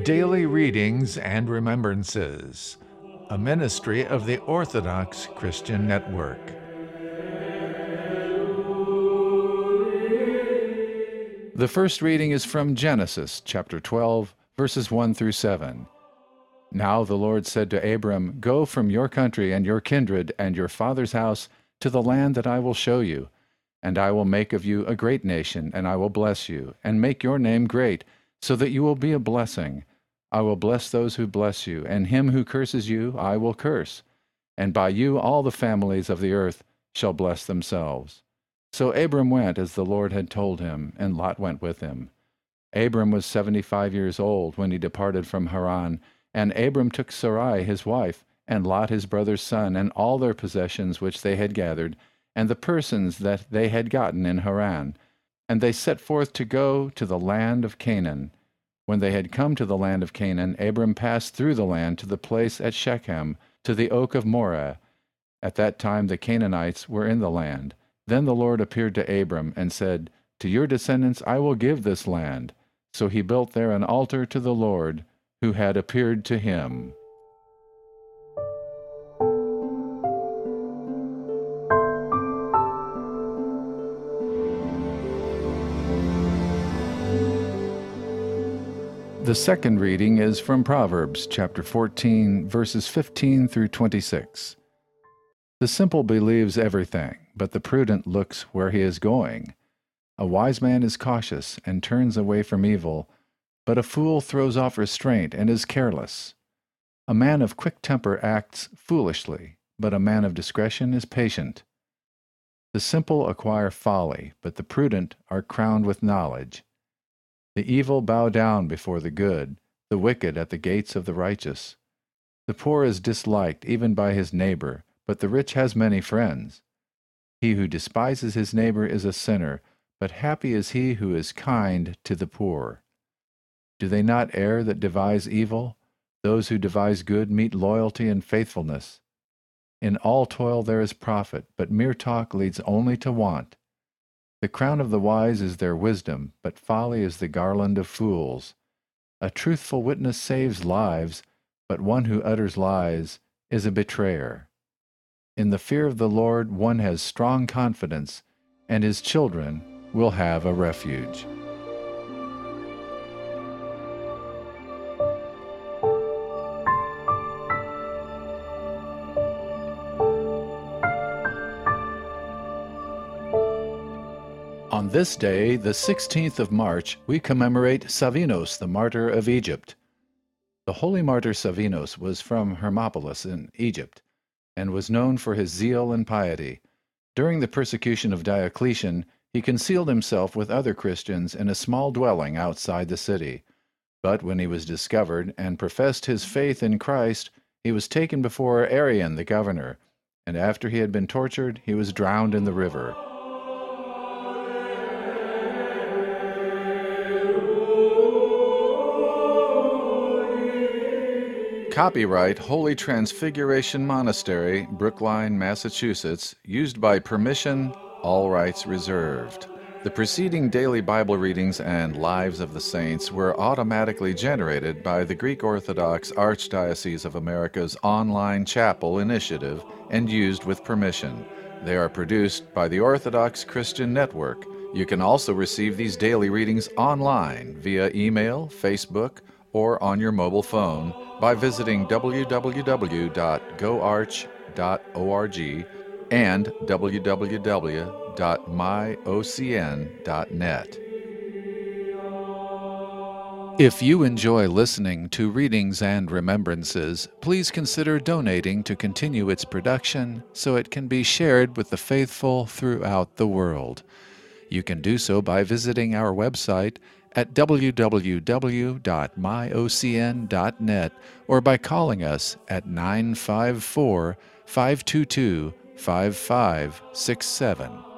Daily Readings and Remembrances, a ministry of the Orthodox Christian Network. The first reading is from Genesis chapter 12, verses 1 through 7. Now the Lord said to Abram, "Go from your country and your kindred and your father's house to the land that I will show you. And I will make of you a great nation, and I will bless you, and make your name great, so that you will be a blessing. I will bless those who bless you, and him who curses you I will curse. And by you all the families of the earth shall bless themselves." So Abram went as the Lord had told him, and Lot went with him. Abram was 75 years old when he departed from Haran, and Abram took Sarai his wife, and Lot his brother's son, and all their possessions which they had gathered, and the persons that they had gotten in Haran. And they set forth to go to the land of Canaan. When they had come to the land of Canaan, Abram passed through the land to the place at Shechem, to the oak of Moreh. At that time the Canaanites were in the land. Then the Lord appeared to Abram, and said, "To your descendants I will give this land." So he built there an altar to the Lord, who had appeared to him. The second reading is from Proverbs chapter 14, verses 15 through 26. The simple believes everything, but the prudent looks where he is going. A wise man is cautious and turns away from evil, but a fool throws off restraint and is careless. A man of quick temper acts foolishly, but a man of discretion is patient. The simple acquire folly, but the prudent are crowned with knowledge. The evil bow down before the good, the wicked at the gates of the righteous. The poor is disliked even by his neighbor, but the rich has many friends. He who despises his neighbor is a sinner, but happy is he who is kind to the poor. Do they not err that devise evil? Those who devise good meet loyalty and faithfulness. In all toil there is profit, but mere talk leads only to want. The crown of the wise is their wisdom, but folly is the garland of fools. A truthful witness saves lives, but one who utters lies is a betrayer. In the fear of the Lord one has strong confidence, and his children will have a refuge. On this day, the 16th of March, we commemorate Savinos, the martyr of Egypt. The holy martyr Savinos was from Hermopolis in Egypt, and was known for his zeal and piety. During the persecution of Diocletian, he concealed himself with other Christians in a small dwelling outside the city. But when he was discovered and professed his faith in Christ, he was taken before Arian the governor, and after he had been tortured, he was drowned in the river. Copyright Holy Transfiguration Monastery, Brookline, Massachusetts, used by permission, all rights reserved. The preceding daily Bible readings and Lives of the Saints were automatically generated by the Greek Orthodox Archdiocese of America's online chapel initiative and used with permission. They are produced by the Orthodox Christian Network. You can also receive these daily readings online via email, Facebook, or on your mobile phone by visiting www.goarch.org and www.myocn.net. If you enjoy listening to Readings and Remembrances, please consider donating to continue its production so it can be shared with the faithful throughout the world. You can do so by visiting our website at www.myocn.net or by calling us at 954-522-5567.